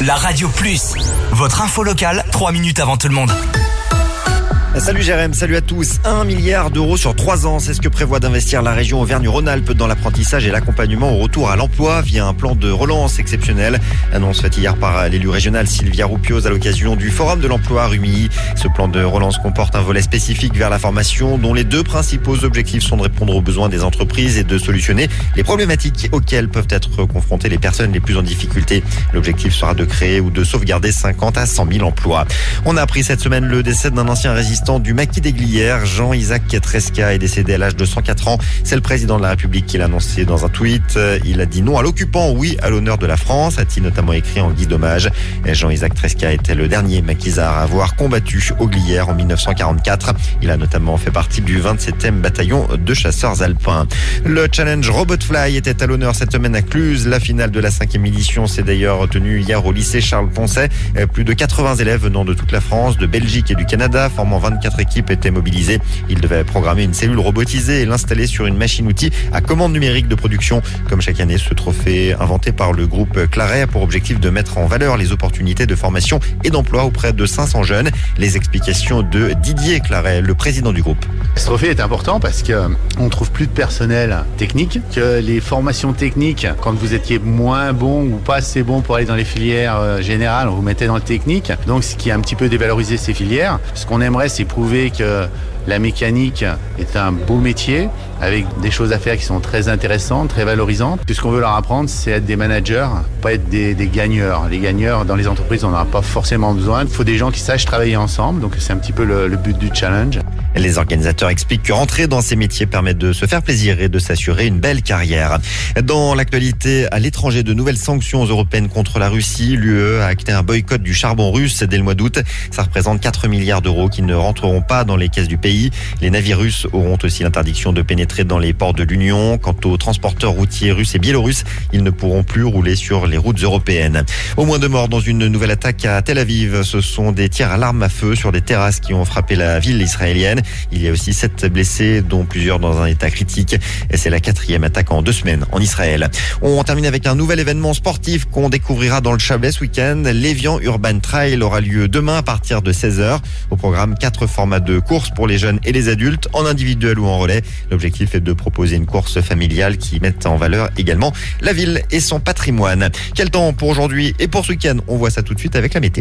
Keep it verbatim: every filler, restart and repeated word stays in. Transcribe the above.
La Radio Plus, votre info locale, trois minutes avant tout le monde. Salut Jérém, salut à tous. Un milliard d'euros sur trois ans, c'est ce que prévoit d'investir la région Auvergne-Rhône-Alpes dans l'apprentissage et l'accompagnement au retour à l'emploi via un plan de relance exceptionnel. Annonce faite hier par l'élu régional Sylvia Roupios à l'occasion du Forum de l'emploi à Rumilly. Ce plan de relance comporte un volet spécifique vers la formation dont les deux principaux objectifs sont de répondre aux besoins des entreprises et de solutionner les problématiques auxquelles peuvent être confrontées les personnes les plus en difficulté. L'objectif sera de créer ou de sauvegarder cinquante à cent mille emplois. On a appris cette semaine le décès d'un ancien résistant du maquis des Glières. Jean-Isaac Tresca est décédé à l'âge de cent quatre ans. C'est le président de la République qui l'a annoncé dans un tweet. Il a dit non à l'occupant, oui à l'honneur de la France, a-t-il notamment écrit en guise d'hommage. Jean-Isaac Tresca était le dernier maquisard à avoir combattu aux Glières en mille neuf cent quarante-quatre. Il a notamment fait partie du vingt-septième bataillon de chasseurs alpins. Le challenge Robotfly était à l'honneur cette semaine à Cluse. La finale de la cinquième édition s'est d'ailleurs tenue hier au lycée Charles-Poncet. Plus de quatre-vingts élèves venant de toute la France, de Belgique et du Canada, formant vingt-quatre équipes étaient mobilisées. Ils devaient programmer une cellule robotisée et l'installer sur une machine-outil à commande numérique de production. Comme chaque année, ce trophée inventé par le groupe Claret a pour objectif de mettre en valeur les opportunités de formation et d'emploi auprès de cinq cents jeunes. Les explications de Didier Claret, le président du groupe. Ce trophée est important parce qu'on ne trouve plus de personnel technique, que les formations techniques, quand vous étiez moins bon ou pas assez bon pour aller dans les filières générales, on vous mettait dans le technique. Donc ce qui a un petit peu dévalorisé ces filières. Ce qu'on aimerait, c'est prouver que la mécanique est un beau métier avec des choses à faire qui sont très intéressantes, très valorisantes. Tout ce qu'on veut leur apprendre, c'est être des managers, pas être des, des gagneurs. Les gagneurs, dans les entreprises, on n'en a pas forcément besoin. Il faut des gens qui sachent travailler ensemble, donc c'est un petit peu le, le but du challenge. Les organisateurs expliquent que rentrer dans ces métiers permet de se faire plaisir et de s'assurer une belle carrière. Dans l'actualité, à l'étranger, de nouvelles sanctions européennes contre la Russie. L'U E a acté un boycott du charbon russe dès le mois d'août. Ça représente quatre milliards d'euros qui ne rentreront pas dans les caisses du pays. Les navires russes auront aussi l'interdiction de pénétrer dans les ports de l'Union. Quant aux transporteurs routiers russes et biélorusses, ils ne pourront plus rouler sur les routes européennes. Au moins deux morts dans une nouvelle attaque à Tel Aviv. Ce sont des tirs à l'arme à feu sur des terrasses qui ont frappé la ville israélienne. Il y a aussi sept blessés, dont plusieurs dans un état critique. Et c'est la quatrième attaque en deux semaines en Israël. On termine avec un nouvel événement sportif qu'on découvrira dans le Chablais ce week-end. L'Évian Urban Trail aura lieu demain à partir de seize heures. Au programme, quatre formats de courses pour les jeunes et les adultes, en individuel ou en relais. L'objectif est de proposer une course familiale qui mette en valeur également la ville et son patrimoine. Quel temps pour aujourd'hui et pour ce week-end? On voit ça tout de suite avec la météo.